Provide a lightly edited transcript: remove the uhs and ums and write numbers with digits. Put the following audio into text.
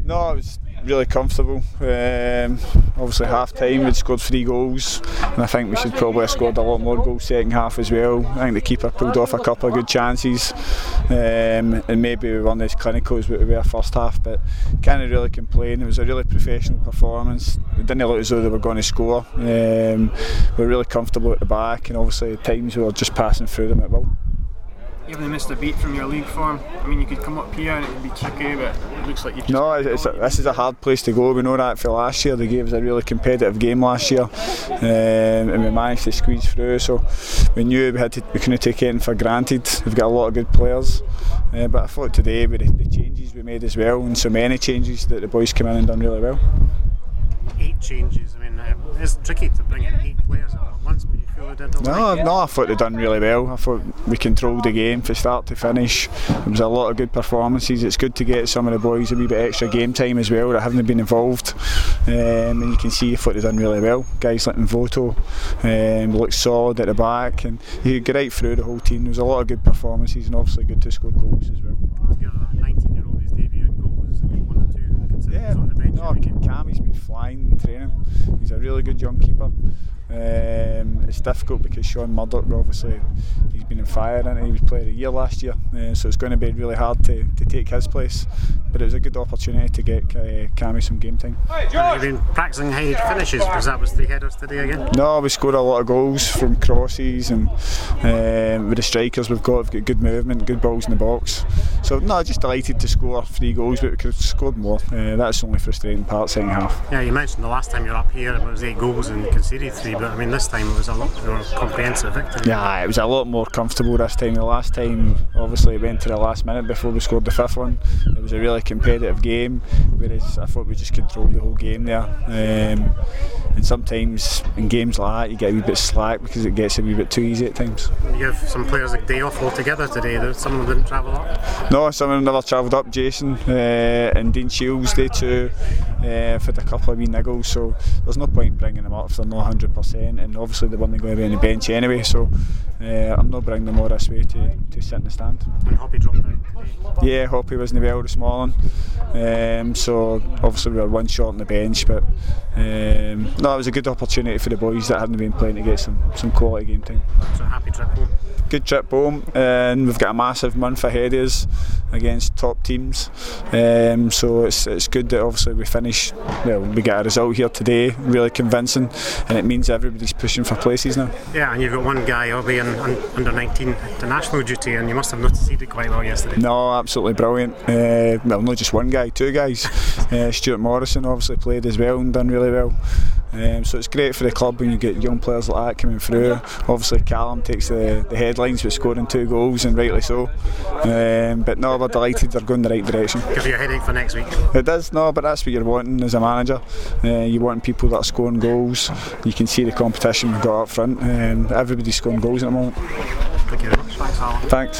No, it was really comfortable. Obviously half time we'd scored 3 goals, and I think we should probably have scored a lot more goals second half as well. I think the keeper pulled off a couple of good chances, and maybe we weren't as clinical as we were first half, but can't really complain. It was a really professional performance. It didn't look as though they were going to score. We're really comfortable at the back, and obviously at times we were just passing through them at will. You haven't missed a beat from your league form. I mean, you could come up here and it would be tricky, but it looks like you've just... This is a hard place to go. We know that for last year. They gave us a really competitive game last year, and we managed to squeeze through. So we knew we couldn't take anything for granted. We've got a lot of good players, but I thought today with the changes we made as well, and so many changes, that the boys came in and done really well. 8 changes. I mean, it's tricky to bring in 8 players all at once, but you feel they did all right? No, I thought they done really well. I thought we controlled the game from start to finish. There was a lot of good performances. It's good to get some of the boys a wee bit extra game time as well that haven't been involved, and you can see I thought they done really well. Guys like Mvoto looked solid at the back, and you get right through the whole team. There was a lot of good performances, and obviously good to score goals as well. To give a 19-year-old his debut in goal was a good one too, considering he's on the bench. Cammy's been flying in training. He's a really good young keeper. It's difficult because Sean Murdoch, obviously, he's been on fire, and he was player of the year last year, so it's going to be really hard to take his place. But it was a good opportunity to get Cammy some game time. Have you been practising how he finishes, because that was 3 headers today again? No, we scored a lot of goals from crosses, and with the strikers we've got good movement, good balls in the box. So no, just delighted to score 3 goals, but we could have scored more. That's the only frustrating part, second half. Yeah, you mentioned the last time you were up here it was 8 goals and conceded 3, but I mean this time it was a lot more comprehensive victory. Yeah, it was a lot more comfortable this time. The last time, obviously, it went to the last minute before we scored the 5th one. It was a really competitive game, whereas I thought we just controlled the whole game there. And sometimes in games like that you get a wee bit slack because it gets a wee bit too easy at times. You have some players a day off altogether today. Some of them didn't travel up? No, some of them never travelled up. Jason and Dean Shields, they too have had a couple of wee niggles, so there's no point bringing them up if they're not 100%, and obviously they weren't going to be on the bench anyway, so I'm not bringing them all this way to sit in the stand. And Hoppy dropped out today? Yeah, Hoppy wasn't well this morning, so obviously we were 1 short on the bench, but no, it was a good opportunity for the boys that hadn't been playing to get some quality game time. So happy trip home? Good trip home, and we've got a massive month ahead of us against top teams, so it's good that obviously we get a result here today, really convincing, and it means everybody's pushing for places now. Yeah, and you've got one guy obviously on under 19 international duty, and you must have noticed he did quite well yesterday. No, absolutely brilliant. Well, not just one guy, 2 guys. Stuart Morrison obviously played as well and done really well. So it's great for the club when you get young players like that coming through. Obviously Callum takes the headlines with scoring 2 goals, and rightly so. But no, we're delighted they're going the right direction. Give you a headache for next week? It does, no, but that's what you're wanting as a manager. You want people that are scoring goals. You can see the competition we've got up front. Everybody's scoring goals at the moment. Thank you very much. Thanks, Alan. Thanks.